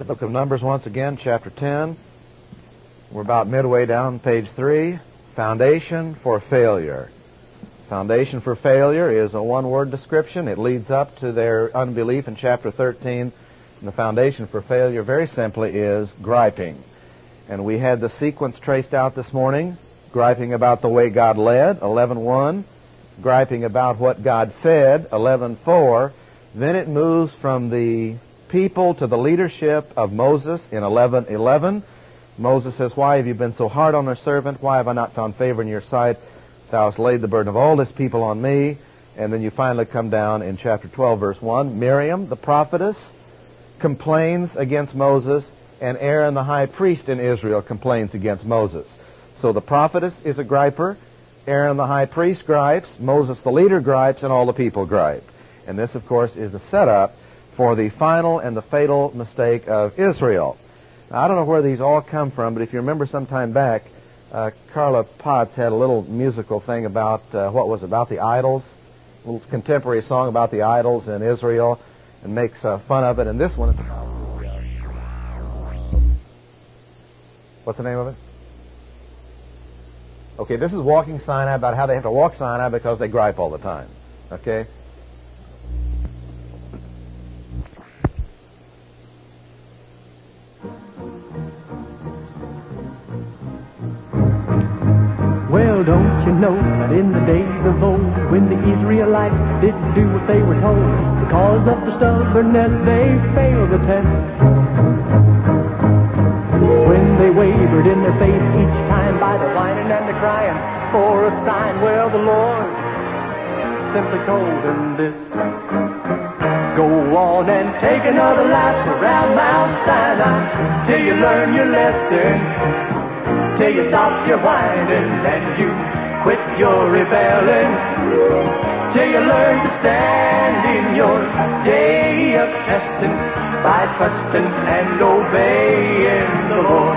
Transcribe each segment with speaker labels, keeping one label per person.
Speaker 1: The book of Numbers once again, chapter 10. We're about midway down page 3. Foundation for failure. Foundation for failure is a one-word description. It leads up to their unbelief in chapter 13. And the foundation for failure, very simply, is griping. And we had the sequence traced out this morning. Griping about the way God led, 11:1. Griping about what God fed, 11:4. Then it moves from the people to the leadership of Moses in 11:11. Moses says, "Why have you been so hard on their servant? Why have I not found favor in your sight? Thou hast laid the burden of all this people on me." And then you finally come down in chapter 12, verse 1. Miriam, the prophetess, complains against Moses, and Aaron, the high priest in Israel, complains against Moses. So the prophetess is a griper, Aaron, the high priest, gripes, Moses, the leader, gripes, and all the people gripe. And this, of course, is the setup for the final and the fatal mistake of Israel. Now, I don't know where these all come from, but if you remember some time back, Carla Potts had a little musical thing about, about the idols, a little contemporary song about the idols in Israel, and makes fun of it. And this one, what's the name of it? Okay, this is Walking Sinai, about how they have to walk Sinai because they gripe all the time. Okay?
Speaker 2: Well, don't you know that in the days of old, when the Israelites didn't do what they were told, because of the stubbornness they failed the test. When they wavered in their faith each time by the whining and the crying for a sign, well, the Lord simply told them this: go on and take another lap around Mount Sinai till you learn your lesson. Till you stop your whining and you quit your rebelling. Till you learn to stand in your day of testing by trusting and obeying the Lord.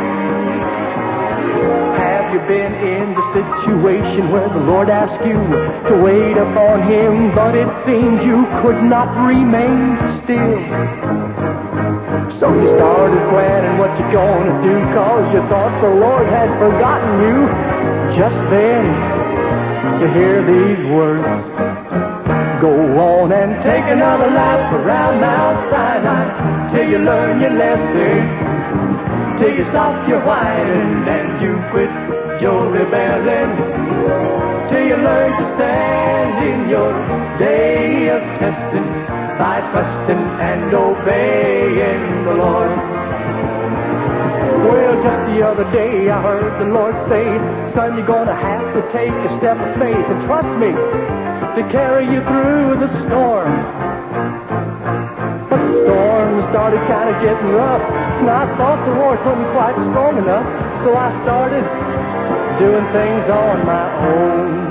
Speaker 2: Have you been in the situation where the Lord asked you to wait upon Him, but it seemed you could not remain still? So you started planning what you're gonna do, 'cause you thought the Lord had forgotten you. Just then, you hear these words: go on and take another lap around Mount Sinai till you learn your lesson, till you stop your whining and you quit your rebelling, till you learn to stand in your day of testing by trusting and obeying the Lord. Well, just the other day I heard the Lord say, son, you're gonna have to take a step of faith and trust me to carry you through the storm. But the storm started kind of getting rough, and I thought the Lord wasn't quite strong enough, so I started doing things on my own.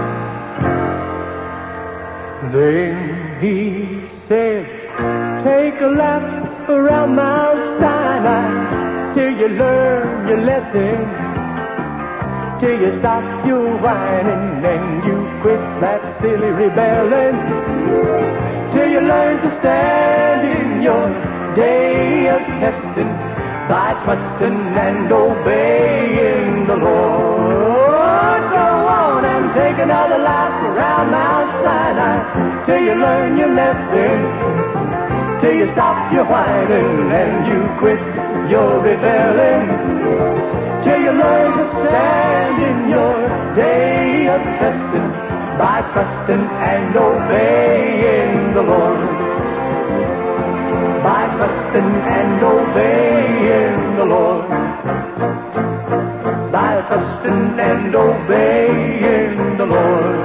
Speaker 2: Then He said, take a lap around Mount Sinai till you learn your lesson, till you stop your whining and you quit that silly rebelling, till you learn to stand in your day of testing by trusting and obeying the Lord. Go on and take another lap around Mount Sinai till you learn your lesson, till you stop your whining and you quit your rebelling, till you learn to stand in your day of testing by trusting and obeying the Lord. By trusting and obeying the Lord. By trusting and obeying the Lord.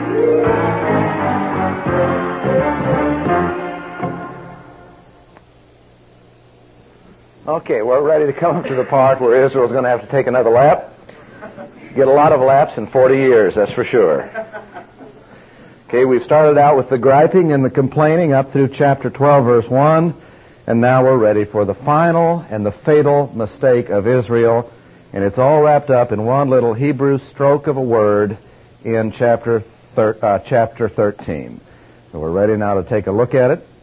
Speaker 1: Okay, we're ready to come up to the part where Israel's going to have to take another lap. Get a lot of laps in 40 years, that's for sure. Okay, we've started out with the griping and the complaining up through chapter 12, verse 1, and now we're ready for the final and the fatal mistake of Israel, and it's all wrapped up in one little Hebrew stroke of a word in chapter 13. So we're ready now to take a look at it.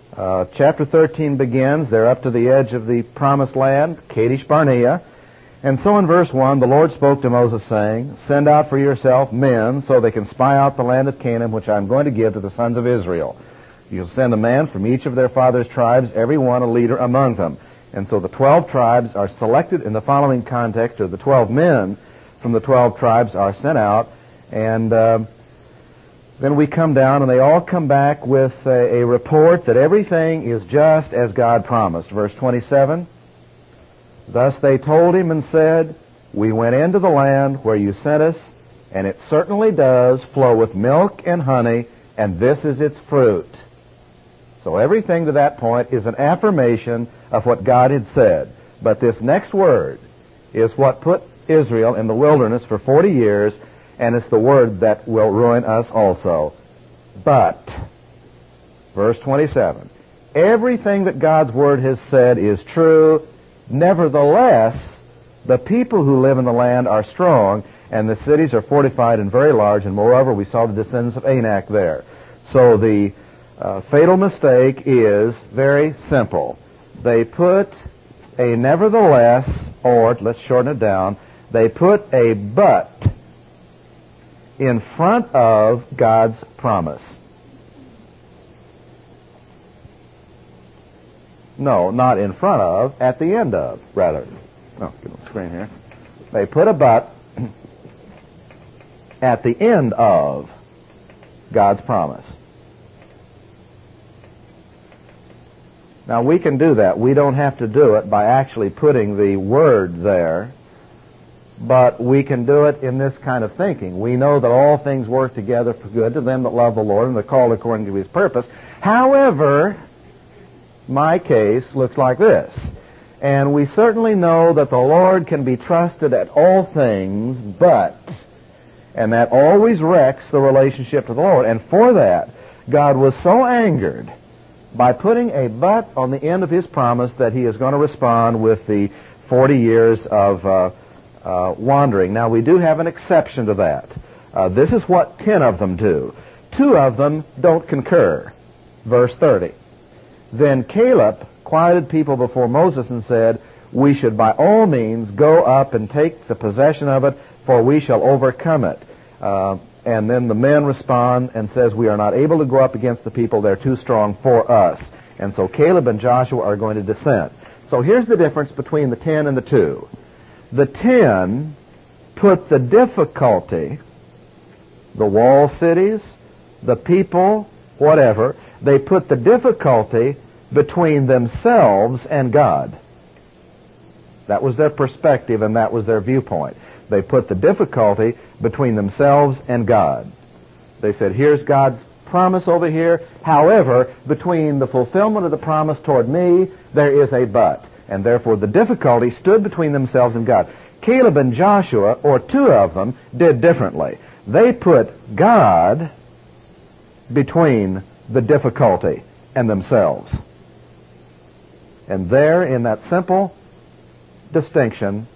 Speaker 1: Chapter 13 begins. They're up to the edge of the promised land, Kadesh Barnea. And so in verse 1, the Lord spoke to Moses, saying, Send out for yourself men, so they can spy out the land of Canaan, which I am going to give to the sons of Israel. You'll send a man from each of their fathers' tribes, every one a leader among them. And so the 12 tribes are selected in the following context, or the 12 men from the 12 tribes are sent out. And then we come down, and they all come back with a report that everything is just as God promised. Verse 27, Thus they told him and said, We went into the land where you sent us, and it certainly does flow with milk and honey, and this is its fruit. So everything to that point is an affirmation of what God had said. But this next word is what put Israel in the wilderness for 40 years, and it's the word that will ruin us also. But, verse 27, everything that God's word has said is true. Nevertheless, the people who live in the land are strong, and the cities are fortified and very large, and moreover, we saw the descendants of Anak there. So the fatal mistake is very simple. They put a nevertheless, or let's shorten it down, they put a but in front of God's promise. No, not in front of, at the end of, rather. Oh, get on the screen here. They put a but at the end of God's promise. Now, we can do that. We don't have to do it by actually putting the word there, but we can do it in this kind of thinking. We know that all things work together for good to them that love the Lord and are called according to His purpose. However, my case looks like this. And we certainly know that the Lord can be trusted at all things, but, and that always wrecks the relationship to the Lord. And for that, God was so angered by putting a but on the end of His promise that He is going to respond with the 40 years of wandering. Now, we do have an exception to that. This is what 10 of them do. 2 of them don't concur. Verse 30. Then Caleb quieted people before Moses and said, We should by all means go up and take the possession of it, for we shall overcome it. And then the men respond and says, We are not able to go up against the people. They're too strong for us. And so Caleb and Joshua are going to descend. So here's the difference between the 10 and the 2. The 10 put the difficulty, the wall cities, the people, whatever, they put the difficulty between themselves and God. That was their perspective and that was their viewpoint. They put the difficulty between themselves and God. They said, here's God's promise over here. However, between the fulfillment of the promise toward me, there is a but. And therefore the difficulty stood between themselves and God. Caleb and Joshua, or 2 of them, did differently. They put God between the difficulty and themselves. And there, in that simple distinction,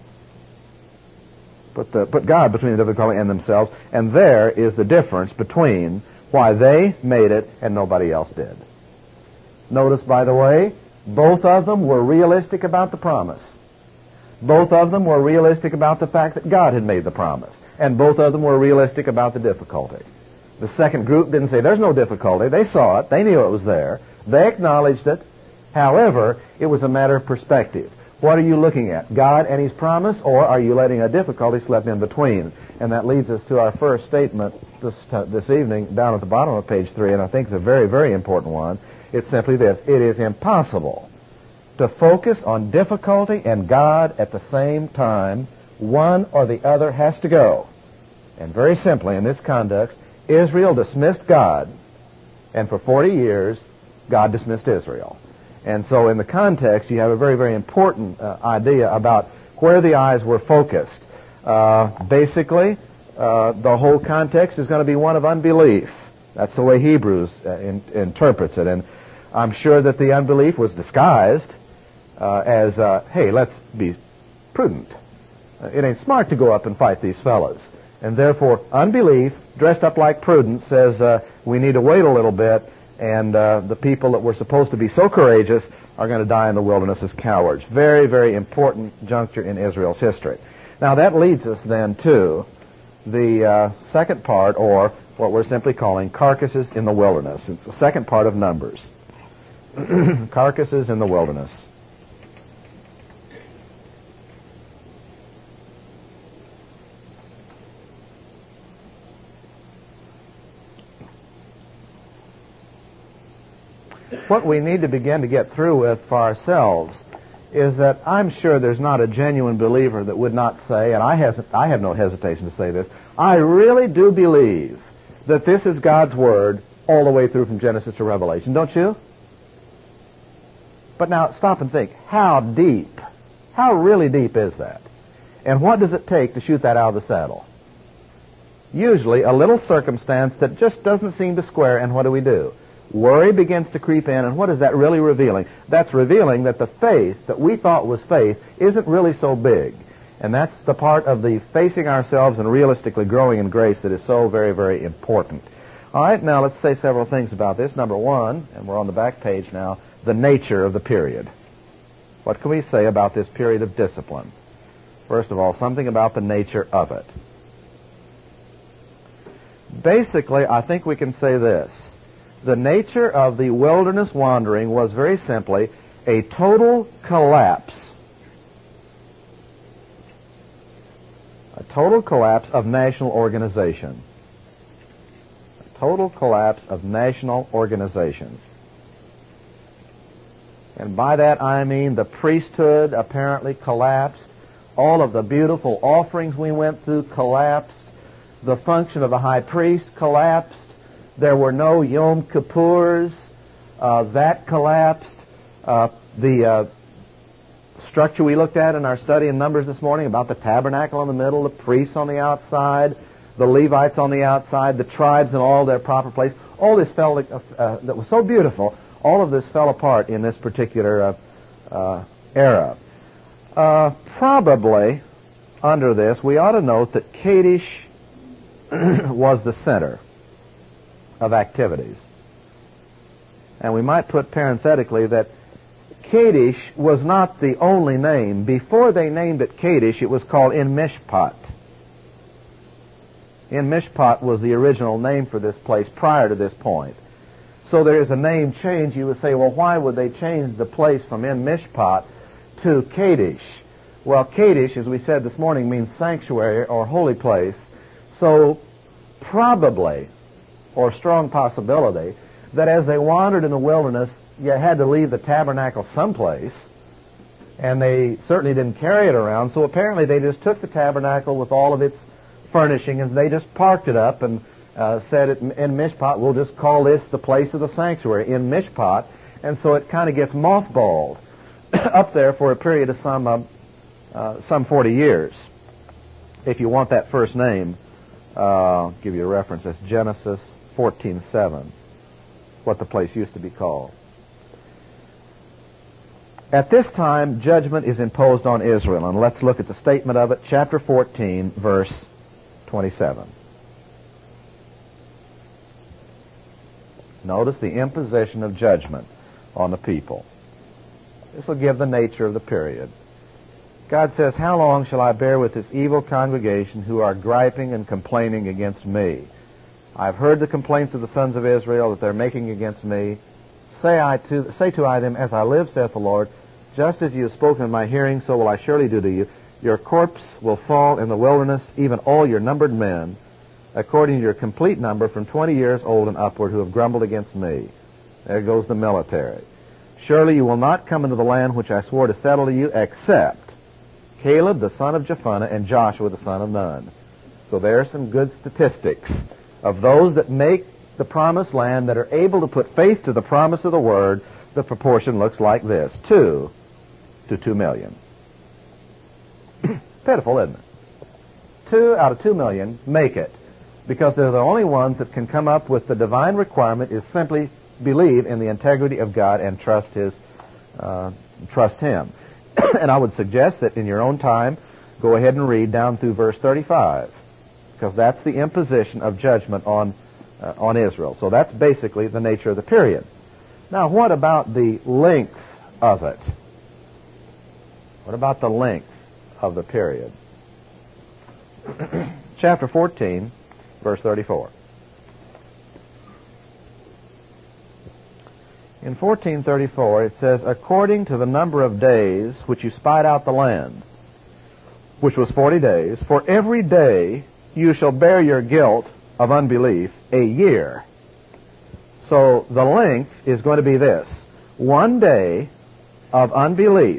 Speaker 1: put God between the difficulty and themselves, and there is the difference between why they made it and nobody else did. Notice, by the way, both of them were realistic about the promise. Both of them were realistic about the fact that God had made the promise. And both of them were realistic about the difficulty. The second group didn't say, there's no difficulty. They saw it. They knew it was there. They acknowledged it. However, it was a matter of perspective. What are you looking at? God and His promise, or are you letting a difficulty slip in between? And that leads us to our first statement this evening down at the bottom of page 3, and I think it's a very, very important one. It's simply this. It is impossible to focus on difficulty and God at the same time. One or the other has to go. And very simply, in this context, Israel dismissed God, and for 40 years, God dismissed Israel. And so in the context, you have a very, very important idea about where the eyes were focused. Basically, the whole context is going to be one of unbelief. That's the way Hebrews interprets it. And I'm sure that the unbelief was disguised as, hey, let's be prudent. It ain't smart to go up and fight these fellas. And therefore, unbelief, dressed up like prudence, says we need to wait a little bit And the people that were supposed to be so courageous are going to die in the wilderness as cowards. Very, very important juncture in Israel's history. Now that leads us then to the second part, or what we're simply calling carcasses in the wilderness. It's the second part of Numbers. Carcasses in the wilderness. What we need to begin to get through with for ourselves is that I'm sure there's not a genuine believer that would not say, and I have no hesitation to say this, I really do believe that this is God's Word all the way through from Genesis to Revelation, don't you? But now stop and think, how deep, how really deep is that? And what does it take to shoot that out of the saddle? Usually a little circumstance that just doesn't seem to square, and what do? Worry begins to creep in, and what is that really revealing? That's revealing that the faith that we thought was faith isn't really so big. And that's the part of the facing ourselves and realistically growing in grace that is so very, very important. All right, now let's say several things about this. Number one, and we're on the back page now, the nature of the period. What can we say about this period of discipline? First of all, something about the nature of it. Basically, I think we can say this. The nature of the wilderness wandering was very simply a total collapse. A total collapse of national organization. A total collapse of national organization. And by that I mean the priesthood apparently collapsed. All of the beautiful offerings we went through collapsed. The function of the high priest collapsed. There were no Yom Kippurs. That collapsed. The structure we looked at in our study in Numbers this morning about the tabernacle in the middle, the priests on the outside, the Levites on the outside, the tribes in all their proper place. All this fell, that was so beautiful, all of this fell apart in this particular era. Probably under this, we ought to note that Kadesh was the center of activities. And we might put parenthetically that Kadesh was not the only name. Before they named it Kadesh, it was called En Mishpat. En Mishpat was the original name for this place prior to this point. So there is a name change. You would say, well, why would they change the place from En Mishpat to Kadesh? Well, Kadesh, as we said this morning, means sanctuary or holy place. So probably, or strong possibility, that as they wandered in the wilderness, you had to leave the tabernacle someplace, and they certainly didn't carry it around, so apparently they just took the tabernacle with all of its furnishing, and they just parked it up and said in Mishpat, we'll just call this the place of the sanctuary, in Mishpat, and so it kind of gets mothballed up there for a period of some 40 years. If you want that first name, I'll give you a reference. That's Genesis 14:7, what the place used to be called. At this time, judgment is imposed on Israel, and let's look at the statement of it, chapter 14, verse 27. Notice the imposition of judgment on the people. This will give the nature of the period. God says, how long shall I bear with this evil congregation who are griping and complaining against me? I've heard the complaints of the sons of Israel that they're making against me. Say to I them, as I live, saith the Lord, just as you have spoken in my hearing, so will I surely do to you. Your corpse will fall in the wilderness, even all your numbered men, according to your complete number, from 20 years old and upward, who have grumbled against me. There goes the military. Surely you will not come into the land which I swore to settle to you, except Caleb the son of Jephunneh and Joshua the son of Nun. So there are some good statistics of those that make the promised land, that are able to put faith to the promise of the word. The proportion looks like this: 2 to 2 million. Pitiful, isn't it? 2 out of 2 million make it, because they're the only ones that can come up with the divine requirement is simply believe in the integrity of God and trust Him. And I would suggest that in your own time, go ahead and read down through verse 35, because that's the imposition of judgment on on Israel. So that's basically the nature of the period. Now, what about the length of it? What about the length of the period? Chapter 14, verse 34. In 14:34 it says, according to the number of days which you spied out the land, which was 40 days, for every day you shall bear your guilt of unbelief a year. So the length is going to be this. 1 day of unbelief.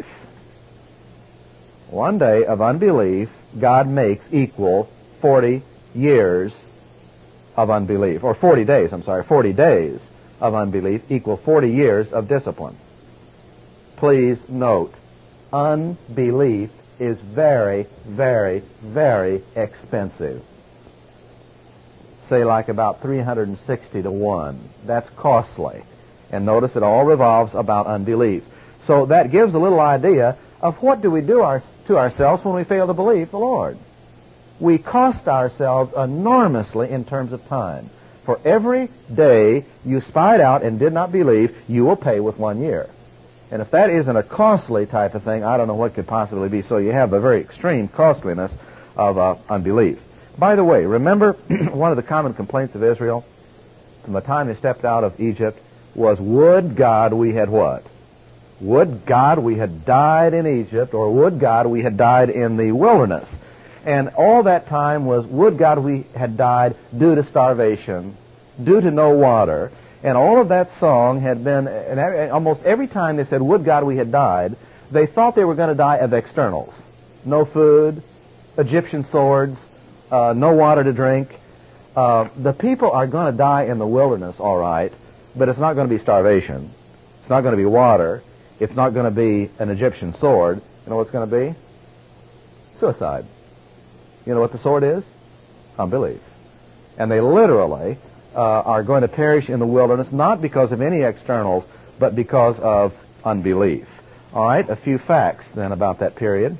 Speaker 1: 1 day of unbelief God makes equal 40 years of unbelief. Or 40 days, 40 days of unbelief equal 40 years of discipline. Please note, unbelief is very, very, very expensive. Say like about 360 to 1. That's costly. And notice it all revolves about unbelief. So that gives a little idea of what do we do to ourselves when we fail to believe the Lord. We cost ourselves enormously in terms of time. For every day you spied out and did not believe, you will pay with 1 year. And if that isn't a costly type of thing, I don't know what could possibly be. So you have the very extreme costliness of unbelief. By the way, remember one of the common complaints of Israel from the time they stepped out of Egypt was, would God we had what? Would God we had died in Egypt, or would God we had died in the wilderness? And all that time was, would God we had died due to starvation, due to no water. And all of that song had been, and almost every time they said, would God we had died, they thought they were going to die of externals. No food, Egyptian swords, no water to drink. The people are going to die in the wilderness, all right, but it's not going to be starvation. It's not going to be water. It's not going to be an Egyptian sword. You know what it's going to be? Suicide. You know what the sword is? Unbelief. And they literally are going to perish in the wilderness, not because of any externals, but because of unbelief. All right, a few facts then about that period.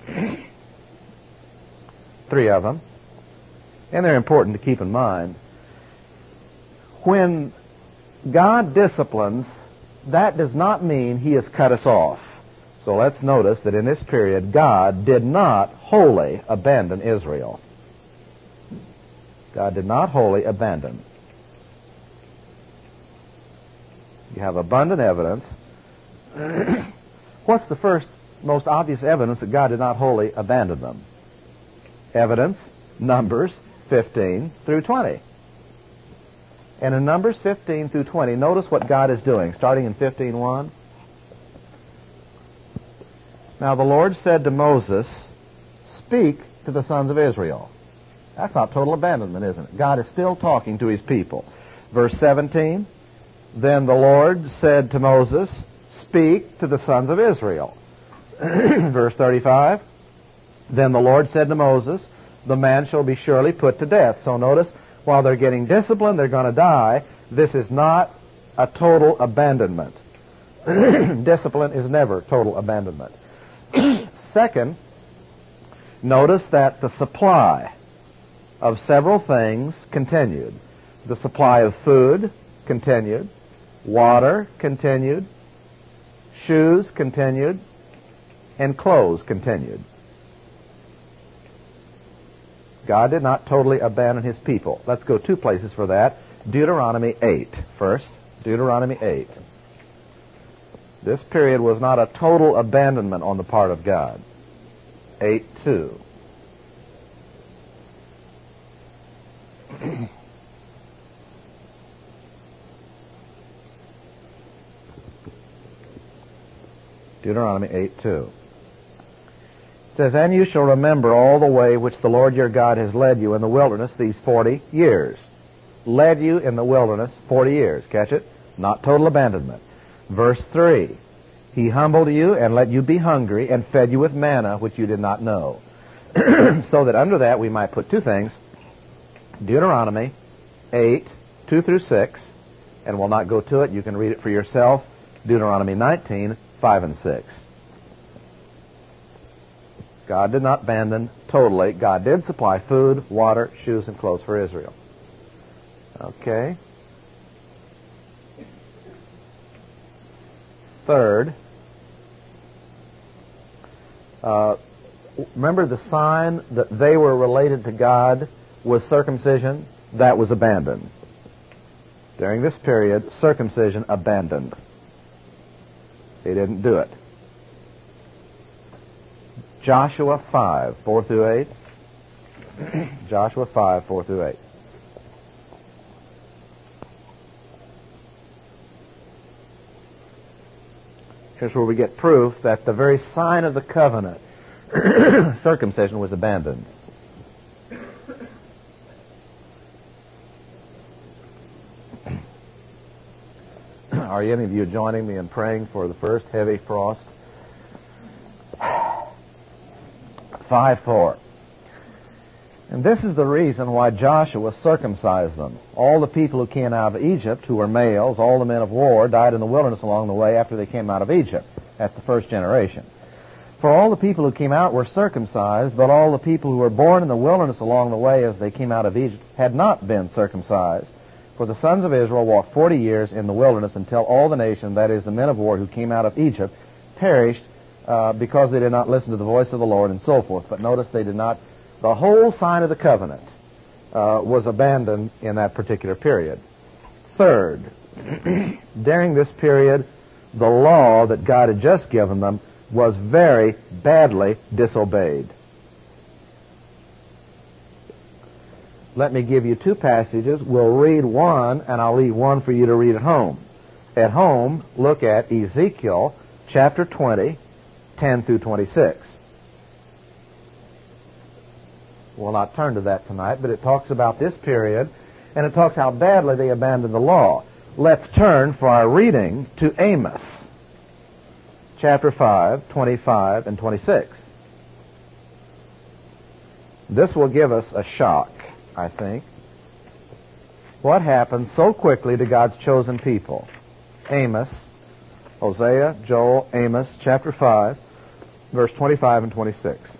Speaker 1: 3 of them. And they're important to keep in mind. When God disciplines, that does not mean He has cut us off. So let's notice that in this period, God did not wholly abandon Israel. God did not wholly abandon. You have abundant evidence. What's the first, most obvious evidence that God did not wholly abandon them? Evidence, Numbers 15 through 20. And in Numbers 15 through 20, notice what God is doing, starting in 15:1. Now the Lord said to Moses, speak to the sons of Israel. That's not total abandonment, isn't it? God is still talking to His people. Verse 17, then the Lord said to Moses, speak to the sons of Israel. Verse 35, then the Lord said to Moses, the man shall be surely put to death. So notice, while they're getting disciplined, they're going to die. This is not a total abandonment. Discipline is never total abandonment. Second, notice that the supply of several things continued. The supply of food continued. Water continued. Shoes continued. And clothes continued. God did not totally abandon His people. Let's go 2 places for that. Deuteronomy 8 first. Deuteronomy 8. This period was not a total abandonment on the part of God. 8:2. Deuteronomy 8:2. It says, and you shall remember all the way which the Lord your God has led you in the wilderness these 40 years. Led you in the wilderness 40 years. Catch it? Not total abandonment. Verse 3, He humbled you and let you be hungry and fed you with manna which you did not know. So that under that we might put 2 things. Deuteronomy 8, 2 through 6, and we'll not go to it. You can read it for yourself. Deuteronomy 19, 5 and 6. God did not abandon totally. God did supply food, water, shoes, and clothes for Israel. Okay. Third, remember the sign that they were related to God was circumcision? That was abandoned. During this period, circumcision abandoned. They didn't do it. Joshua 5, 4 through 8. Joshua 5, 4 through 8. Here's where we get proof that the very sign of the covenant, circumcision, was abandoned. Are any of you joining me in praying for the first heavy frost? 5:4. And this is the reason why Joshua circumcised them. All the people who came out of Egypt, who were males, all the men of war, died in the wilderness along the way after they came out of Egypt. That's the first generation. For all the people who came out were circumcised, but all the people who were born in the wilderness along the way as they came out of Egypt had not been circumcised. For the sons of Israel walked 40 years in the wilderness until all the nation, that is, the men of war who came out of Egypt, perished because they did not listen to the voice of the Lord and so forth. But notice they did not. The whole sign of the covenant was abandoned in that particular period. Third, during this period, the law that God had just given them was very badly disobeyed. Let me give you two passages. We'll read one, and I'll leave one for you to read at home. At home, look at Ezekiel chapter 20, 10 through 26. We'll not turn to that tonight, but it talks about this period, and it talks how badly they abandoned the law. Let's turn for our reading to Amos, chapter 5, 25 and 26. This will give us a shock, I think. What happened so quickly to God's chosen people? Amos, Hosea, Joel, Amos, chapter 5, verse 25 and 26.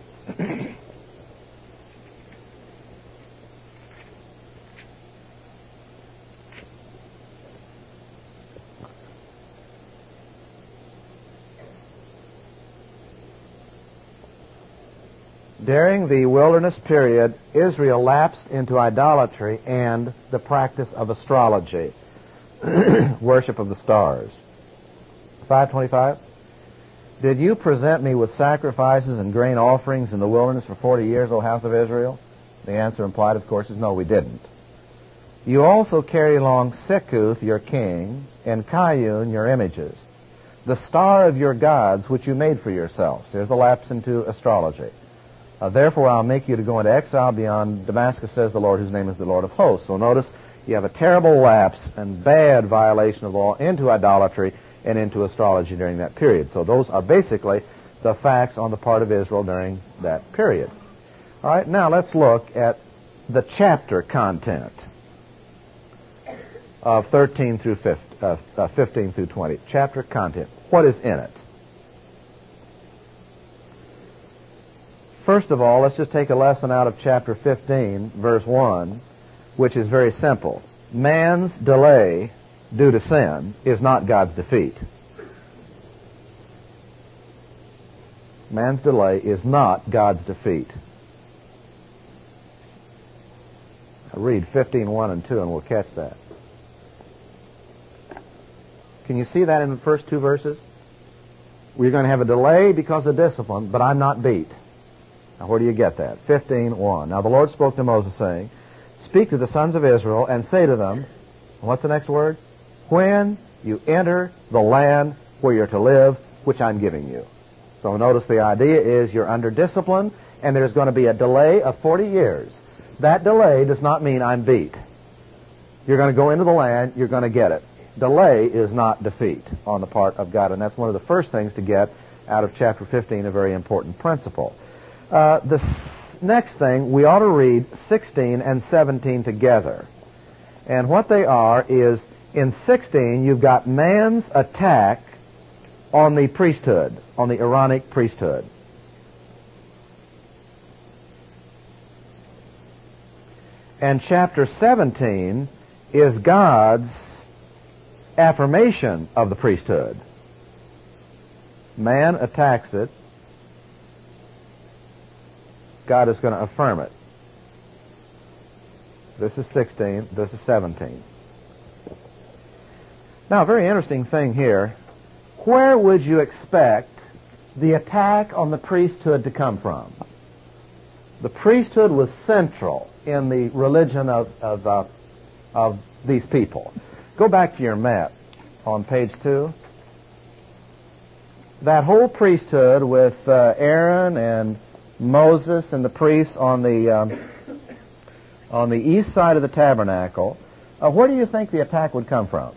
Speaker 1: During the wilderness period, Israel lapsed into idolatry and the practice of astrology, worship of the stars. 5:25. Did you present me with sacrifices and grain offerings in the wilderness for 40 years, O house of Israel? The answer implied, of course, is no, we didn't. You also carried along Sekuth, your king, and Kayun, your images, the star of your gods, which you made for yourselves. There's the lapse into astrology. Therefore, I'll make you to go into exile beyond Damascus, says the Lord, whose name is the Lord of hosts. So notice, you have a terrible lapse and bad violation of law into idolatry and into astrology during that period. So those are basically the facts on the part of Israel during that period. All right, now let's look at the chapter content of 15 through 20. Chapter content. What is in it? First of all, let's just take a lesson out of chapter 15, verse 1, which is very simple. Man's delay due to sin is not God's defeat. Man's delay is not God's defeat. I'll read 15:1 and 2, and we'll catch that. Can you see that in the first two verses? We're going to have a delay because of discipline, but I'm not beat. Now, where do you get that? 15:1. Now, the Lord spoke to Moses, saying, Speak to the sons of Israel, and say to them, what's the next word? When you enter the land where you're to live, which I'm giving you. So notice the idea is you're under discipline, and there's going to be a delay of 40 years. That delay does not mean I'm beat. You're going to go into the land, you're going to get it. Delay is not defeat on the part of God, and that's one of the first things to get out of chapter 15, a very important principle. The next thing, we ought to read 16 and 17 together. And what they are is, in 16, you've got man's attack on the priesthood, on the Aaronic priesthood. And chapter 17 is God's affirmation of the priesthood. Man attacks it. God is going to affirm it. This is 16. This is 17. Now, a very interesting thing here. Where would you expect the attack on the priesthood to come from? The priesthood was central in the religion of these people. Go back to your map on page 2. That whole priesthood with Aaron and Moses and the priests on the east side of the tabernacle, where do you think the attack would come from?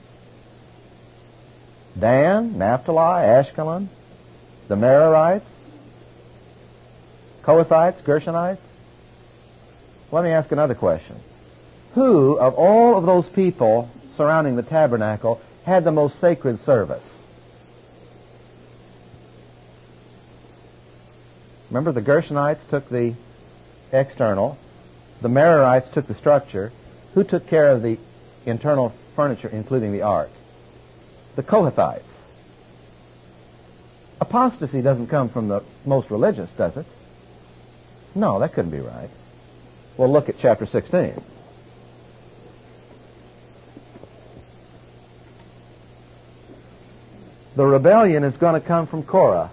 Speaker 1: Dan, Naphtali, Ashkelon, the Merarites, Kohathites, Gershonites? Let me ask another question. Who, of all of those people surrounding the tabernacle, had the most sacred service? Remember, the Gershonites took the external. The Merarites took the structure. Who took care of the internal furniture, including the ark? The Kohathites. Apostasy doesn't come from the most religious, does it? No, that couldn't be right. Well, look at chapter 16. The rebellion is going to come from Korah.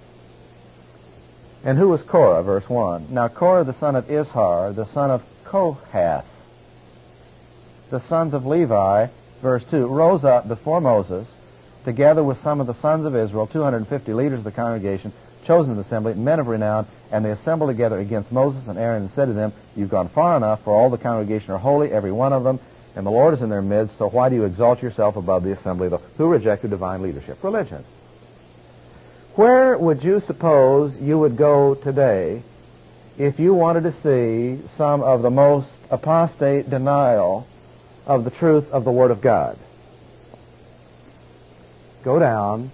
Speaker 1: And who was Korah? Verse 1. Now Korah, the son of Ishar, the son of Kohath, the sons of Levi, verse 2, rose up before Moses, together with some of the sons of Israel, 250 leaders of the congregation, chosen of the assembly, men of renown, and they assembled together against Moses and Aaron and said to them, You've gone far enough, for all the congregation are holy, every one of them, and the Lord is in their midst, so why do you exalt yourself above the assembly? Who rejected divine leadership? Religion. Where would you suppose you would go today if you wanted to see some of the most apostate denial of the truth of the Word of God? Go down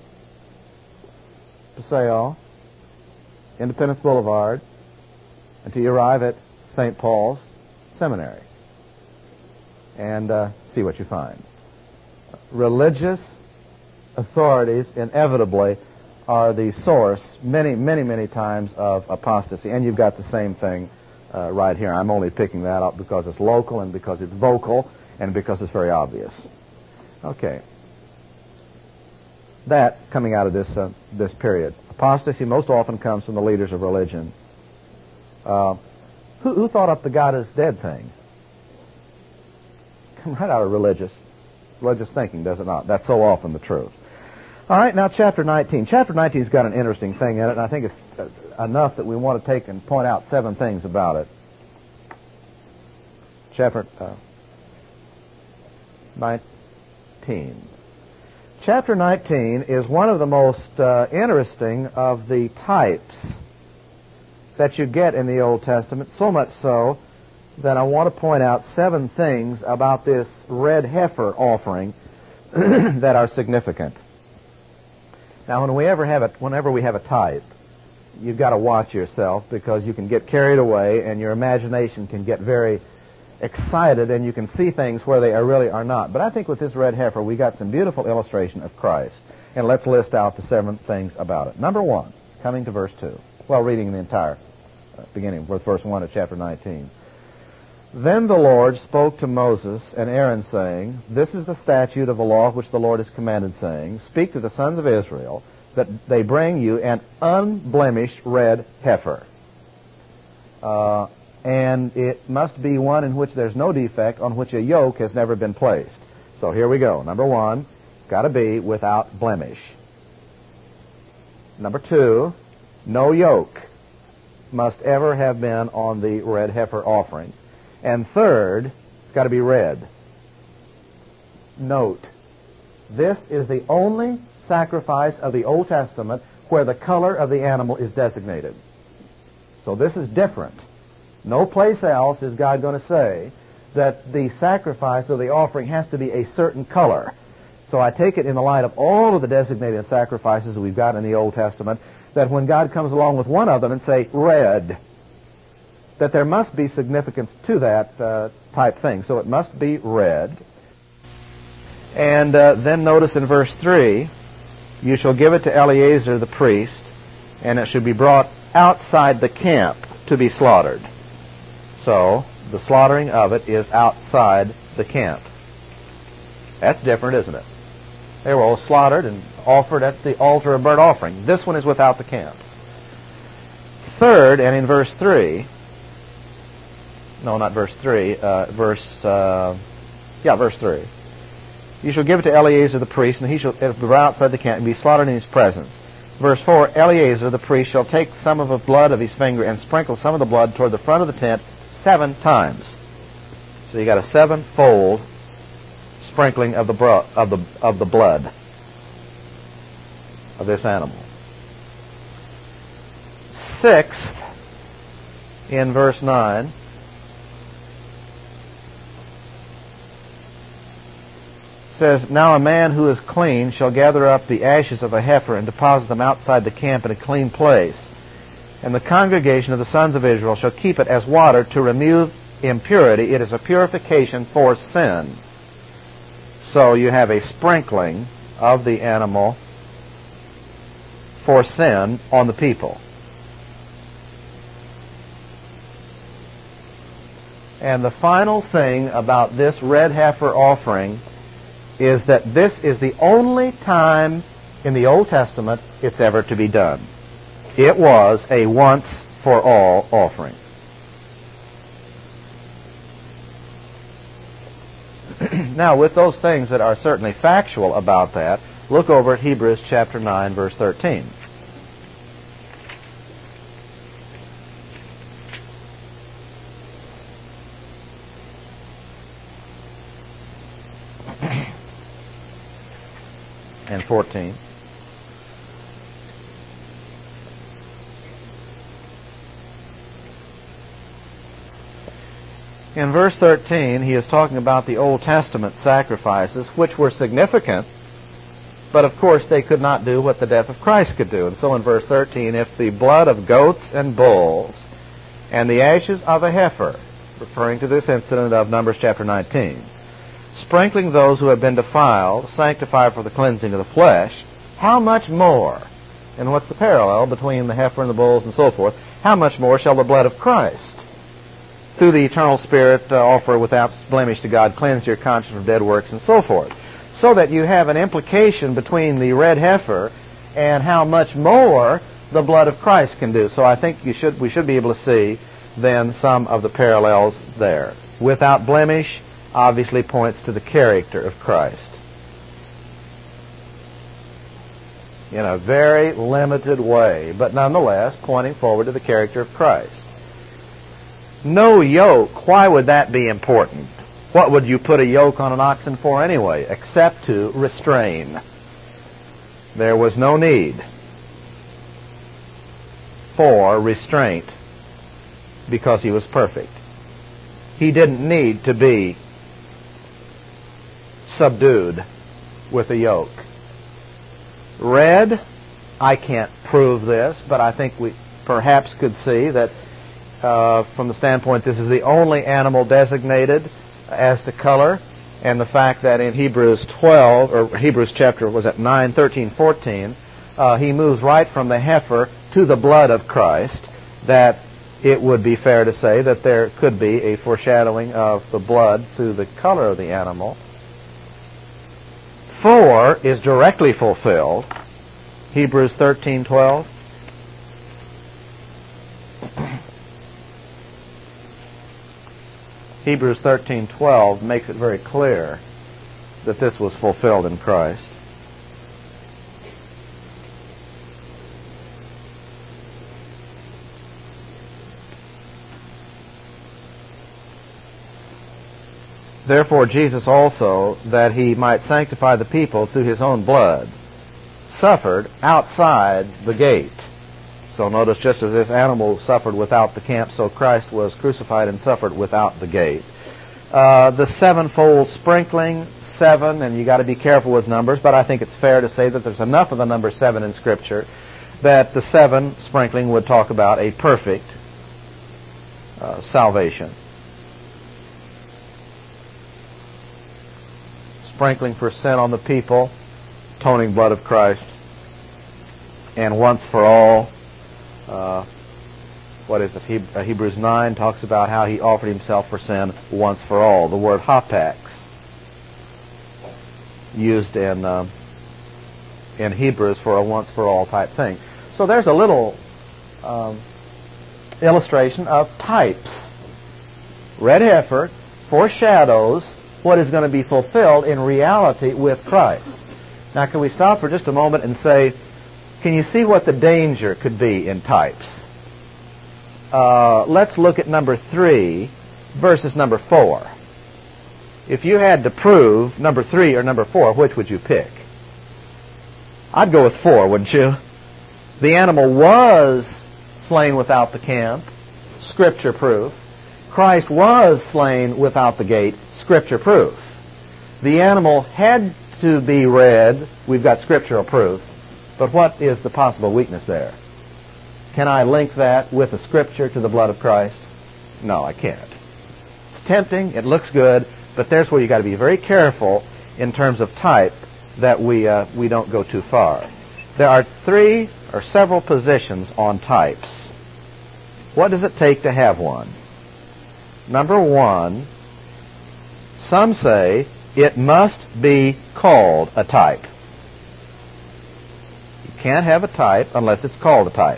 Speaker 1: Paseo, Independence Boulevard, until you arrive at St. Paul's Seminary, and see what you find. Religious authorities inevitably are the source many times of apostasy, and you've got the same thing right here. I'm only picking that up because it's local and because it's vocal and because it's very obvious. Okay. That coming out of this period. Apostasy most often comes from the leaders of religion. Who thought up the God is dead thing? Come right out of religious thinking, does it not? That's so often the truth. All right, now chapter 19. Chapter 19's got an interesting thing in it, and I think it's enough that we want to take and point out 7 things about it. Chapter 19. Chapter 19 is one of the most interesting of the types that you get in the Old Testament, so much so that I want to point out 7 things about this red heifer offering that are significant. Now, whenever we have a type, you've got to watch yourself because you can get carried away and your imagination can get very excited and you can see things where they really are not. But I think with this red heifer, we got some beautiful illustration of Christ. And let's list out the 7 things about it. Number 1, coming to verse 2. Well, reading the entire beginning with verse 1 of chapter 19. Then the Lord spoke to Moses and Aaron, saying, This is the statute of the law which the Lord has commanded, saying, Speak to the sons of Israel, that they bring you an unblemished red heifer. And it must be one in which there's no defect, on which a yoke has never been placed. So here we go. Number 1, got to be without blemish. Number 2, no yoke must ever have been on the red heifer offering. And third, it's got to be red. Note, this is the only sacrifice of the Old Testament where the color of the animal is designated. So this is different. No place else is God going to say that the sacrifice or the offering has to be a certain color. So I take it in the light of all of the designated sacrifices we've got in the Old Testament that when God comes along with one of them and say red, that there must be significance to that type thing. So it must be red. And then notice in verse 3, you shall give it to Eleazar the priest, and it should be brought outside the camp to be slaughtered. So the slaughtering of it is outside the camp. That's different, isn't it? They were all slaughtered and offered at the altar of burnt offering. This one is without the camp. Third, and in verse 3, no, not verse 3, verse 3. You shall give it to Eleazar the priest, and he shall be brought outside the camp and be slaughtered in his presence. Verse 4, Eleazar the priest shall take some of the blood of his finger and sprinkle some of the blood toward the front of the tent 7 times. So you got a 7-fold sprinkling of the blood of this animal. Sixth, in verse 9, says, now a man who is clean shall gather up the ashes of a heifer and deposit them outside the camp in a clean place. And the congregation of the sons of Israel shall keep it as water to remove impurity. It is a purification for sin. So you have a sprinkling of the animal for sin on the people. And the final thing about this red heifer offering is that this is the only time in the Old Testament it's ever to be done. It was a once-for-all offering. Now, with those things that are certainly factual about that, look over at Hebrews chapter 9, verse 13. And 14. In verse 13, he is talking about the Old Testament sacrifices, which were significant, but of course they could not do what the death of Christ could do. And so in verse 13, if the blood of goats and bulls and the ashes of a heifer, referring to this incident of Numbers chapter 19, sprinkling those who have been defiled, sanctify for the cleansing of the flesh, how much more, and what's the parallel between the heifer and the bulls and so forth, how much more shall the blood of Christ, through the eternal Spirit, offer without blemish to God, cleanse your conscience from dead works, and so forth. So that you have an implication between the red heifer and how much more the blood of Christ can do. So I think we should be able to see then some of the parallels there. Without blemish obviously points to the character of Christ in a very limited way, but nonetheless pointing forward to the character of Christ. No yoke, why would that be important? What would you put a yoke on an oxen for anyway, except to restrain? There was no need for restraint because he was perfect. He didn't need to be subdued with a yoke. Red, I can't prove this, but I think we perhaps could see that from the standpoint this is the only animal designated as to color, and the fact that in Hebrews 12, or Hebrews chapter, was at 9, 13, 14, he moves right from the heifer to the blood of Christ, that it would be fair to say that there could be a foreshadowing of the blood through the color of the animal. 4 is directly fulfilled. Hebrews 13:12. Hebrews 13:12 makes it very clear that this was fulfilled in Christ. Therefore Jesus also, that he might sanctify the people through his own blood, suffered outside the gate. So notice, just as this animal suffered without the camp, so Christ was crucified and suffered without the gate. The sevenfold sprinkling, 7, and you got to be careful with numbers, but I think it's fair to say that there's enough of the number 7 in Scripture that the 7 sprinkling would talk about a perfect salvation. Sprinkling for sin on the people, atoning blood of Christ, and once for all. Hebrews 9 talks about how he offered himself for sin once for all. The word hapax, used in Hebrews for a once for all type thing. So there's a little illustration of types. Red heifer foreshadows what is going to be fulfilled in reality with Christ. Now, can we stop for just a moment and say, can you see what the danger could be in types? Let's look at number 3 versus number 4. If you had to prove number 3 or number 4, which would you pick? I'd go with 4, wouldn't you? The animal was slain without the camp, Scripture proof. Christ was slain without the gate, Scripture proof. The animal had to be red, we've got scriptural proof. But what is the possible weakness there? Can I link that with the Scripture to the blood of Christ? No, I can't. It's tempting, it looks good, but there's where you've got to be very careful in terms of type that we don't go too far. There are 3 or several positions on types. What does it take to have one? Number 1, some say it must be called a type. You can't have a type unless it's called a type.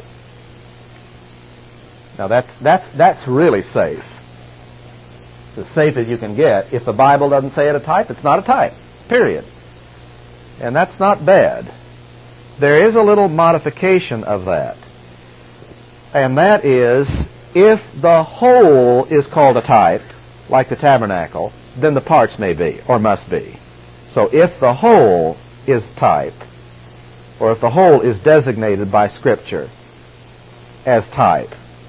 Speaker 1: Now that's really safe. As safe as you can get. If the Bible doesn't say it a type, it's not a type. Period. And that's not bad. There is a little modification of that. And that is, if the whole is called a type, like the tabernacle, then the parts may be, or must be. So if the whole is type, or if the whole is designated by Scripture as type,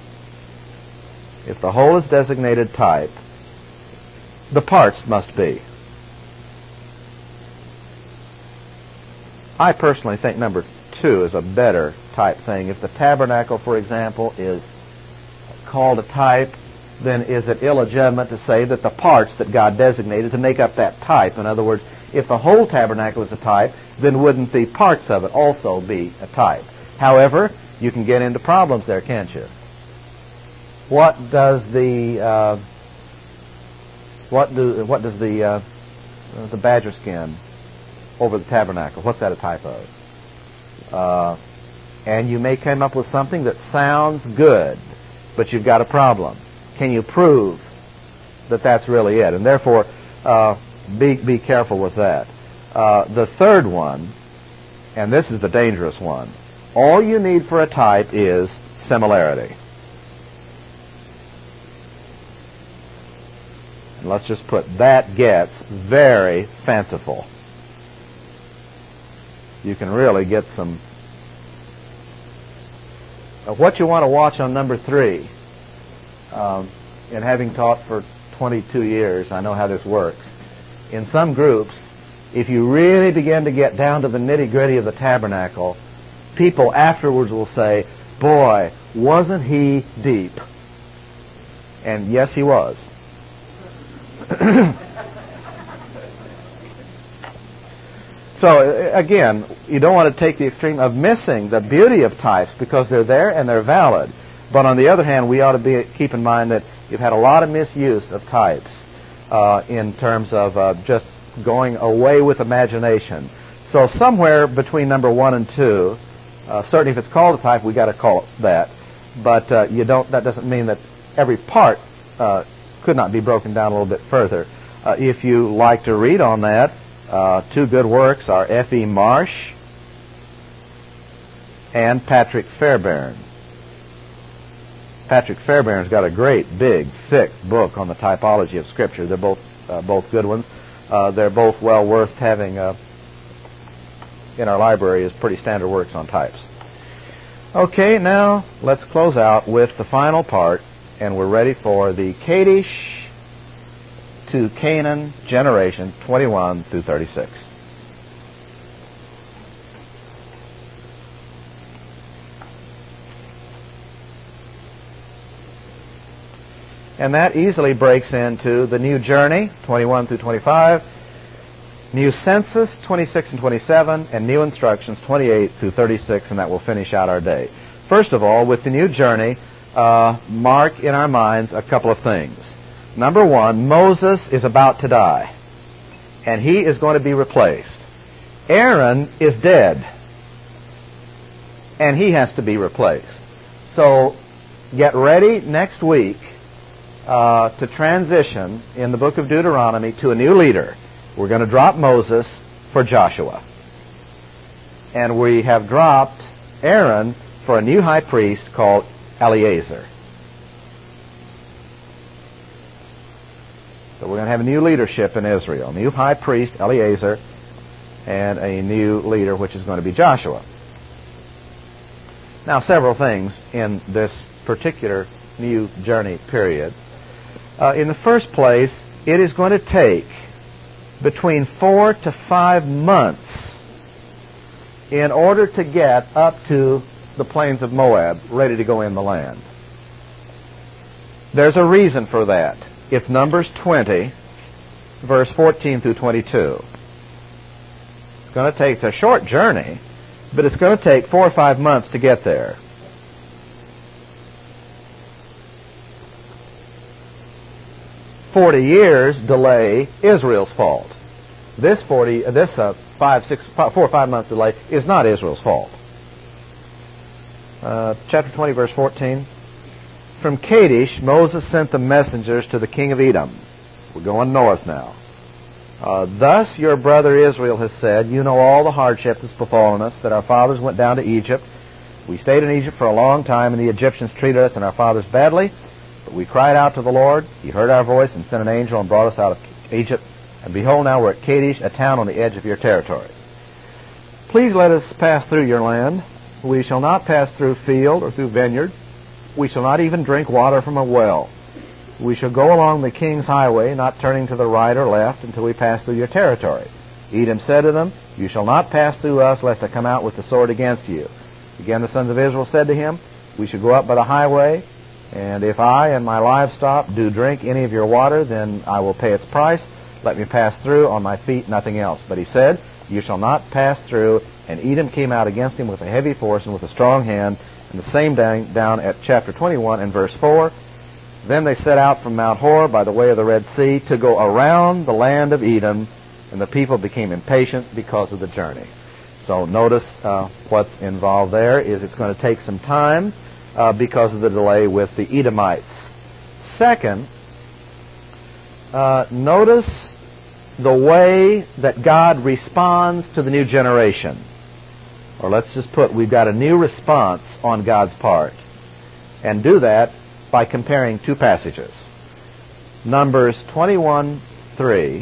Speaker 1: if the whole is designated type, the parts must be. I personally think number 2 is a better type thing. If the tabernacle, for example, is called a type, then is it illegitimate to say that the parts that God designated to make up that type, in other words, if the whole tabernacle is a type, then wouldn't the parts of it also be a type? However, you can get into problems there, can't you? What does the badger skin over the tabernacle, what's that a type of? And you may come up with something that sounds good, but you've got a problem. Can you prove that that's really it? And therefore, be careful with that. The third one, and this is the dangerous one, all you need for a type is similarity. And let's just put that gets very fanciful. You can really get some. What you want to watch on number 3, and having taught for 22 years, I know how this works. In some groups, if you really begin to get down to the nitty-gritty of the tabernacle, people afterwards will say, boy, wasn't he deep? And yes, he was. So, again, you don't want to take the extreme of missing the beauty of types because they're there and they're valid. But on the other hand, we ought to keep in mind that you've had a lot of misuse of types in terms of just going away with imagination. So somewhere between number 1 and 2, certainly if it's called a type, we've got to call it that. But that doesn't mean that every part could not be broken down a little bit further. If you like to read on that, 2 good works are F.E. Marsh and Patrick Fairbairn. Patrick Fairbairn's got a great, big, thick book on the typology of Scripture. They're both good ones. They're both well worth having in our library as pretty standard works on types. Okay, now let's close out with the final part, and we're ready for the Kadesh to Canaan generation 21 through 36. And that easily breaks into the new journey, 21 through 25, new census, 26 and 27, and new instructions, 28 through 36, and that will finish out our day. First of all, with the new journey, mark in our minds a couple of things. Number one, Moses is about to die, and he is going to be replaced. Aaron is dead, and he has to be replaced. So get ready next week to transition in the book of Deuteronomy to a new leader. We're going to drop Moses for Joshua. And we have dropped Aaron for a new high priest called Eleazar. So we're going to have a new leadership in Israel. New high priest, Eleazar, and a new leader, which is going to be Joshua. Now, several things in this particular new journey period. In the first place, it is going to take between 4 to 5 months in order to get up to the plains of Moab, ready to go in the land. There's a reason for that. It's Numbers 20, verse 14 through 22. It's a short journey, but it's going to take 4 or 5 months to get there. "40 years delay, Israel's fault." This 4 or 5 month delay is not Israel's fault. Chapter 20, verse 14. "From Kadesh, Moses sent the messengers to the king of Edom." We're going north now. "Thus your brother Israel has said, you know all the hardship that's befallen us, that our fathers went down to Egypt. We stayed in Egypt for a long time, and the Egyptians treated us and our fathers badly. But we cried out to the Lord. He heard our voice and sent an angel and brought us out of Egypt. And behold, now we're at Kadesh, a town on the edge of your territory. Please let us pass through your land. We shall not pass through field or through vineyard. We shall not even drink water from a well. We shall go along the king's highway, not turning to the right or left until we pass through your territory. Edom said to them, you shall not pass through us, lest I come out with the sword against you. Again the sons of Israel said to him, we shall go up by the highway, and if I and my livestock do drink any of your water, then I will pay its price. Let me pass through on my feet, nothing else. But he said, you shall not pass through. And Edom came out against him with a heavy force and with a strong hand. And the same down at chapter 21 and verse 4. Then they set out from Mount Hor by the way of the Red Sea to go around the land of Edom, and the people became impatient because of the journey. So notice what's involved there is it's going to take some time because of the delay with the Edomites. Second, notice the way that God responds to the new generation. Or let's just put, we've got a new response on God's part. And do that by comparing two passages. Numbers 21:3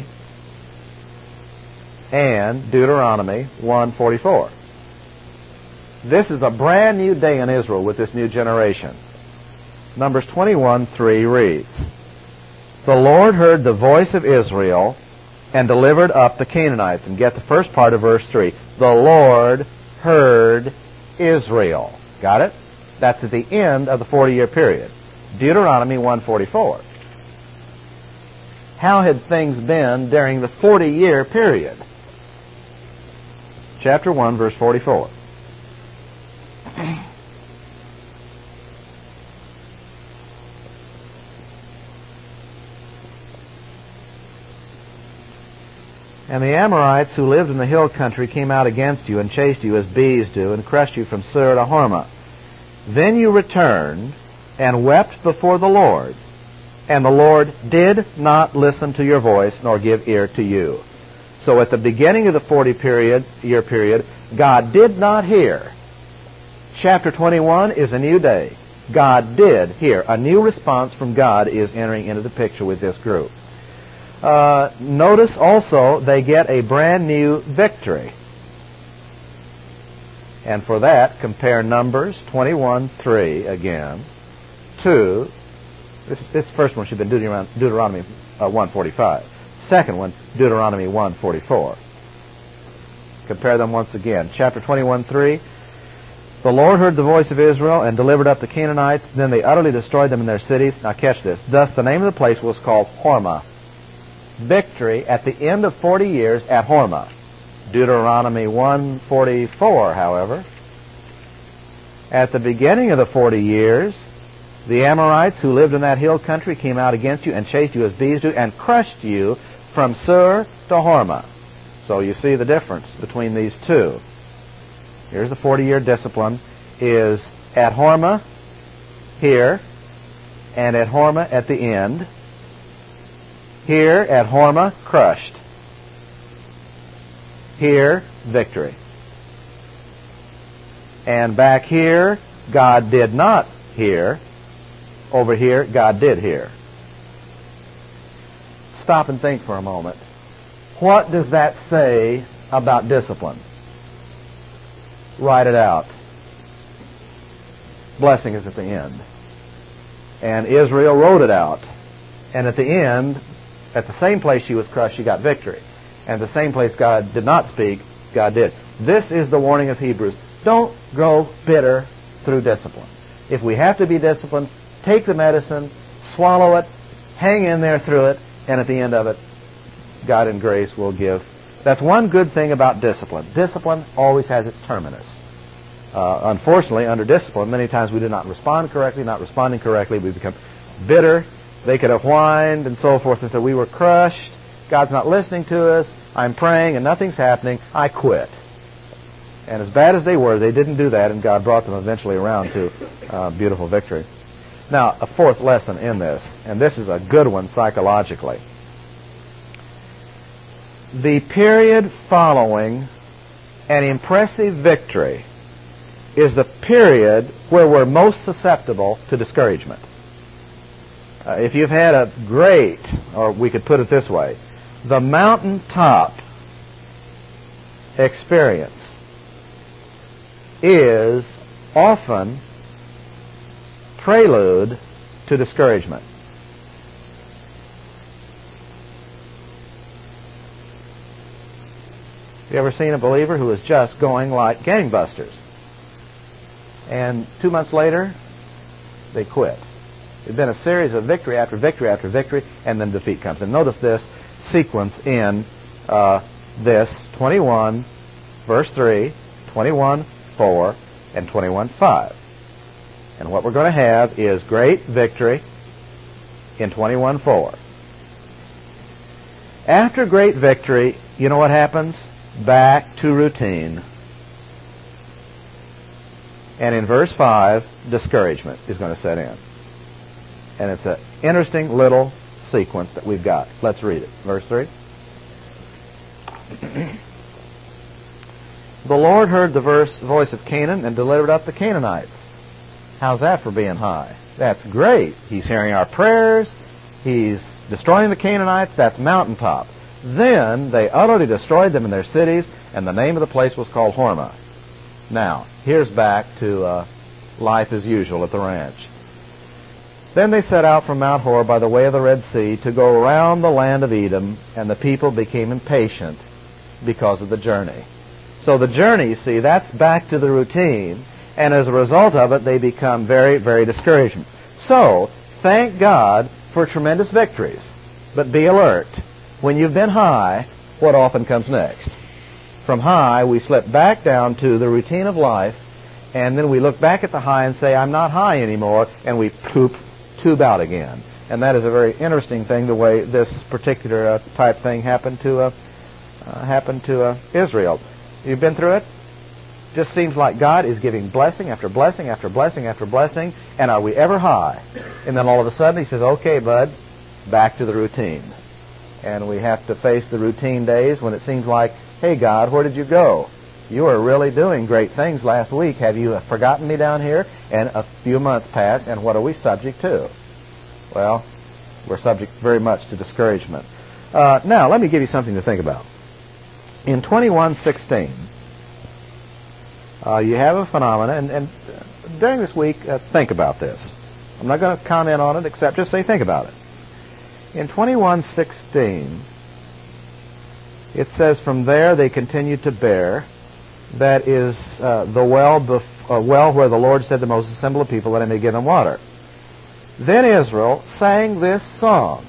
Speaker 1: and Deuteronomy 1:44. This is a brand new day in Israel with this new generation. Numbers 21:3 reads, the Lord heard the voice of Israel and delivered up the Canaanites. And get the first part of verse 3. The Lord heard Israel. Got it? That's at the end of the 40-year period. Deuteronomy 1:44. How had things been during the 40-year period? Chapter 1, verse 44. And the Amorites who lived in the hill country came out against you and chased you as bees do and crushed you from Seir to Hormah. Then you returned and wept before the Lord, and the Lord did not listen to your voice nor give ear to you. So at the beginning of the 40-year period, God did not hear. Chapter 21 is a new day. God did hear. A new response from God is entering into the picture with this group. Notice also they get a brand new victory. And for that, compare Numbers 21:3 again to, this first one should have been Deuteronomy 1:45. Second one, Deuteronomy 1:44. Compare them once again. Chapter 21:3. The Lord heard the voice of Israel and delivered up the Canaanites. Then they utterly destroyed them in their cities. Now catch this. Thus the name of the place was called Hormah. Victory at the end of 40 years at Hormah. Deuteronomy 1:44, however. At the beginning of the 40 years, the Amorites who lived in that hill country came out against you and chased you as bees do and crushed you from Sur to Hormah. So you see the difference between these two. Here's the 40-year discipline is at Hormah here and at Hormah at the end. Here at Hormah, crushed. Here, victory. And back here, God did not hear. Over here, God did hear. Stop and think for a moment. What does that say about discipline? Write it out. Blessing is at the end. And Israel wrote it out. And at the end, at the same place she was crushed, she got victory. And the same place God did not speak, God did. This is the warning of Hebrews. Don't grow bitter through discipline. If we have to be disciplined, take the medicine, swallow it, hang in there through it, and at the end of it, God in grace will give. That's one good thing about discipline. Discipline always has its terminus. Unfortunately, under discipline, many times we do not respond correctly. Not responding correctly, we become bitter. They could have whined and so forth and said, we were crushed. God's not listening to us. I'm praying and nothing's happening. I quit. And as bad as they were, they didn't do that, and God brought them eventually around to beautiful victory. Now, a fourth lesson in this, and this is a good one psychologically. The period following an impressive victory is the period where we're most susceptible to discouragement. If you've had a great, or we could put it this way, the mountaintop experience is often prelude to discouragement. Have you ever seen a believer who is just going like gangbusters? And 2 months later, they quit. It's been a series of victory after victory after victory, and then defeat comes. And notice this sequence in this 21, verse 3, 21, 4, and 21, 5. And what we're going to have is great victory in 21, 4. After great victory, you know what happens? Back to routine. And in verse 5, discouragement is going to set in. And it's an interesting little sequence that we've got. Let's read it. Verse 3. The Lord heard the voice of Canaan and delivered up the Canaanites. How's that for being high? That's great. He's hearing our prayers. He's destroying the Canaanites. That's mountaintop. Then they utterly destroyed them in their cities, and the name of the place was called Hormah. Now, here's back to life as usual at the ranch. Then they set out from Mount Hor by the way of the Red Sea to go around the land of Edom, and the people became impatient because of the journey. So the journey, you see, that's back to the routine, and as a result of it, they become very, very discouraged. So, thank God for tremendous victories, but be alert. When you've been high, what often comes next? From high, we slip back down to the routine of life, and then we look back at the high and say, I'm not high anymore, and we tube out again. And that is a very interesting thing, the way this particular type thing happened to Israel. You've been through it? Just seems like God is giving blessing after blessing after blessing after blessing, and are we ever high? And then all of a sudden he says, okay, bud, back to the routine. And we have to face the routine days when it seems like, hey, God, where did you go? You were really doing great things last week. Have you forgotten me down here? And a few months pass, and what are we subject to? Well, we're subject very much to discouragement. Now, let me give you something to think about. In 21:16, you have a phenomenon, and during this week, think about this. I'm not going to comment on it, except just say think about it. In 21:16, it says, from there they continued to bear. That is the well well where the Lord said to Moses, assemble the people, that I may give them water. Then Israel sang this song.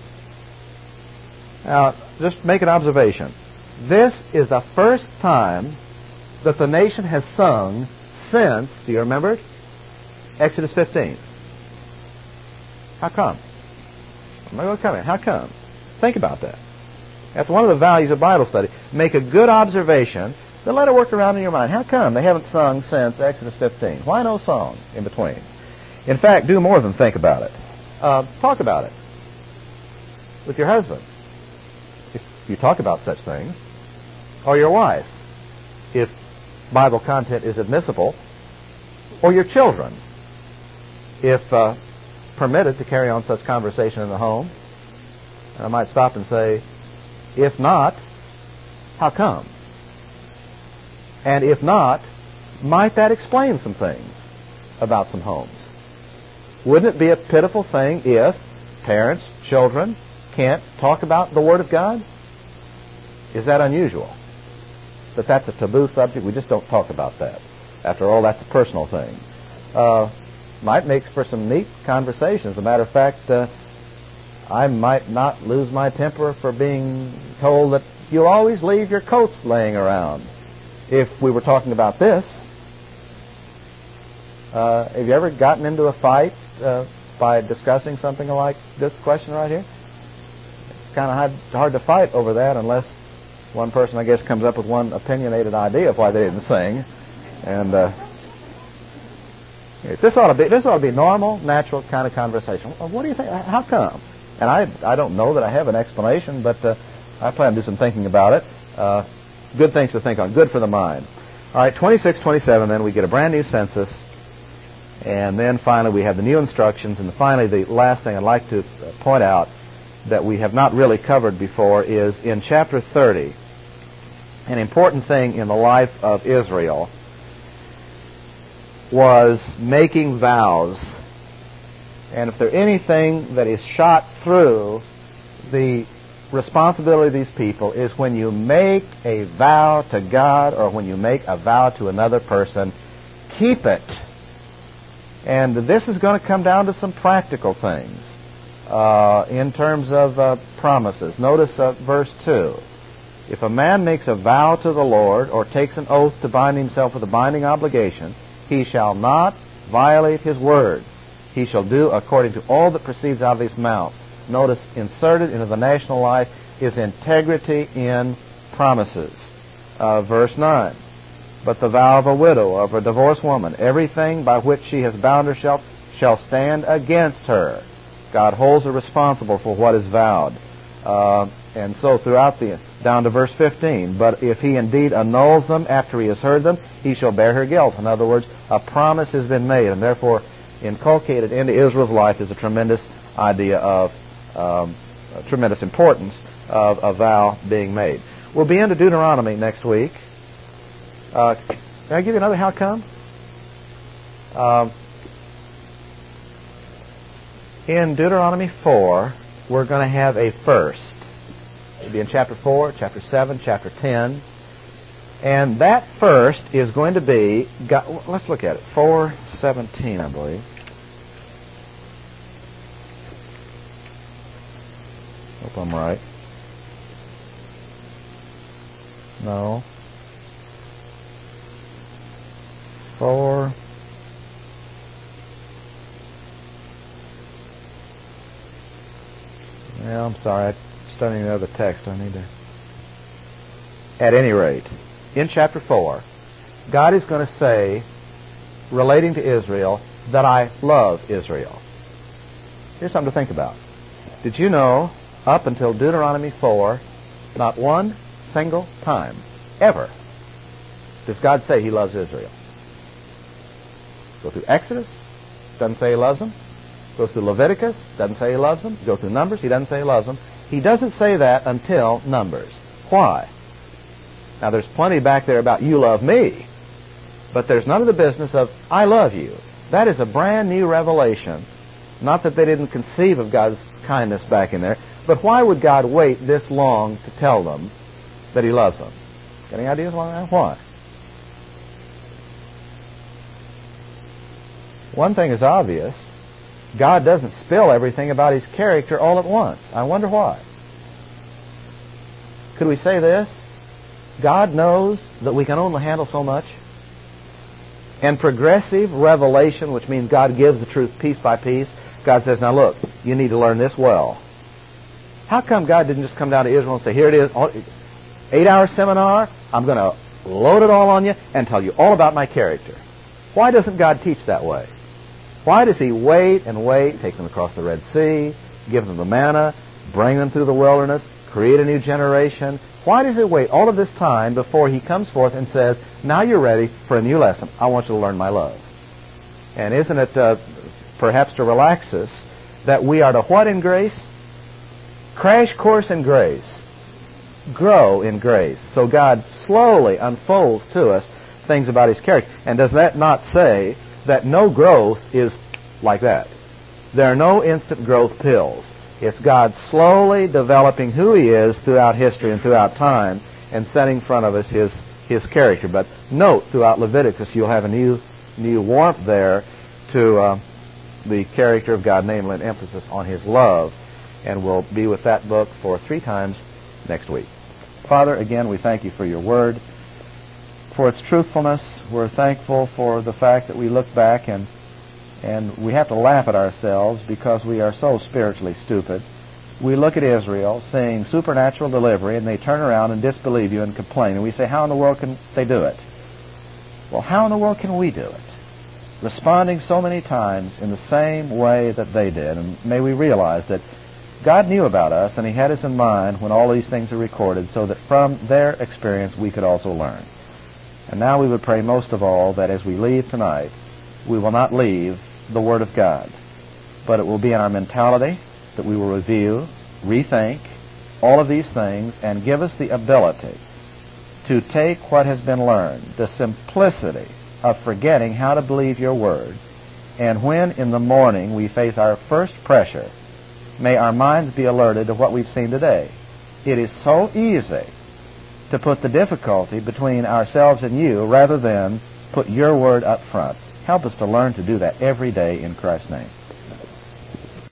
Speaker 1: Now, just make an observation. This is the first time that the nation has sung since, do you remember it? Exodus 15. How come? How come? Think about that. That's one of the values of Bible study. Make a good observation, then let it work around in your mind. How come they haven't sung since Exodus 15? Why no song in between? In fact, do more than think about it. Talk about it with your husband, if you talk about such things, or your wife, if Bible content is admissible, or your children, if permitted to carry on such conversation in the home. And I might stop and say, if not, how come? And if not, might that explain some things about some homes? Wouldn't it be a pitiful thing if parents, children, can't talk about the Word of God? Is that unusual? That that's a taboo subject? We just don't talk about that. After all, that's a personal thing. Might make for some neat conversations. As a matter of fact, I might not lose my temper for being told that you'll always leave your coats laying around. If we were talking about this, have you ever gotten into a fight by discussing something like this question right here? It's kind of hard to fight over that unless one person, I guess, comes up with one opinionated idea of why they didn't sing. And this ought to be normal, natural kind of conversation. What do you think? How come? And I don't know that I have an explanation, but I plan to do some thinking about it. Good things to think on. Good for the mind. All right, 26, 27, then we get a brand new census. And then finally we have the new instructions. And finally, the last thing I'd like to point out that we have not really covered before is in chapter 30, an important thing in the life of Israel was making vows. And if there's anything that is shot through the responsibility of these people is when you make a vow to God or when you make a vow to another person, keep it. And this is going to come down to some practical things in terms of promises. Notice verse 2. If a man makes a vow to the Lord or takes an oath to bind himself with a binding obligation, he shall not violate his word. He shall do according to all that proceeds out of his mouth. Notice inserted into the national life is integrity in promises. Verse 9. But the vow of a widow or of a divorced woman, everything by which she has bound herself shall stand against her. God holds her responsible for what is vowed. And so throughout down to verse 15, but if he indeed annuls them after he has heard them, he shall bear her guilt. In other words, a promise has been made, and therefore inculcated into Israel's life is a tremendous idea of tremendous importance of a vow being made. We'll be into Deuteronomy next week. Can I give you another how come? In Deuteronomy 4, we're going to have a first. It'll be in chapter 4, chapter 7, chapter 10. And that first is going to be, let's look at it, 4:17, I believe. Hope I'm right. No. 4. Yeah, I'm sorry. I'm studying the other text. I need to. At any rate, in chapter 4, God is going to say, relating to Israel, that I love Israel. Here's something to think about. Did you know, up until Deuteronomy 4, not one single time, ever, does God say He loves Israel? Go through Exodus, doesn't say He loves them. Go through Leviticus, doesn't say He loves them. Go through Numbers, He doesn't say He loves them. He doesn't say that until Numbers. Why? Now, there's plenty back there about you love me, but there's none of the business of I love you. That is a brand new revelation. Not that they didn't conceive of God's kindness back in there, but why would God wait this long to tell them that He loves them? Any ideas on that? Why? One thing is obvious. God doesn't spill everything about His character all at once. I wonder why. Could we say this? God knows that we can only handle so much. And progressive revelation, which means God gives the truth piece by piece, God says, now look, you need to learn this well. How come God didn't just come down to Israel and say, here it is, 8-hour seminar, I'm going to load it all on you and tell you all about my character? Why doesn't God teach that way? Why does He wait and wait, take them across the Red Sea, give them the manna, bring them through the wilderness, create a new generation? Why does He wait all of this time before He comes forth and says, now you're ready for a new lesson. I want you to learn my love. And isn't it perhaps to relax us that we are to what in grace? Crash course in grace. Grow in grace. So God slowly unfolds to us things about His character. And does that not say that no growth is like that? There are no instant growth pills. It's God slowly developing who He is throughout history and throughout time and setting in front of us His character. But note, throughout Leviticus, you'll have a new warmth there to the character of God, namely an emphasis on His love. And we'll be with that book for 3 times next week. Father, again, we thank You for Your Word, for its truthfulness. We're thankful for the fact that we look back and we have to laugh at ourselves because we are so spiritually stupid. We look at Israel seeing supernatural delivery, and they turn around and disbelieve You and complain. And we say, how in the world can they do it? Well, how in the world can we do it? Responding so many times in the same way that they did. And may we realize that God knew about us, and He had us in mind when all these things are recorded, so that from their experience we could also learn. And now we would pray most of all that as we leave tonight, we will not leave the Word of God, but it will be in our mentality that we will review, rethink all of these things, and give us the ability to take what has been learned, the simplicity of forgetting how to believe Your Word, and when in the morning we face our first pressure, may our minds be alerted to what we've seen today. It is so easy to put the difficulty between ourselves and You rather than put Your Word up front. Help us to learn to do that every day in Christ's name.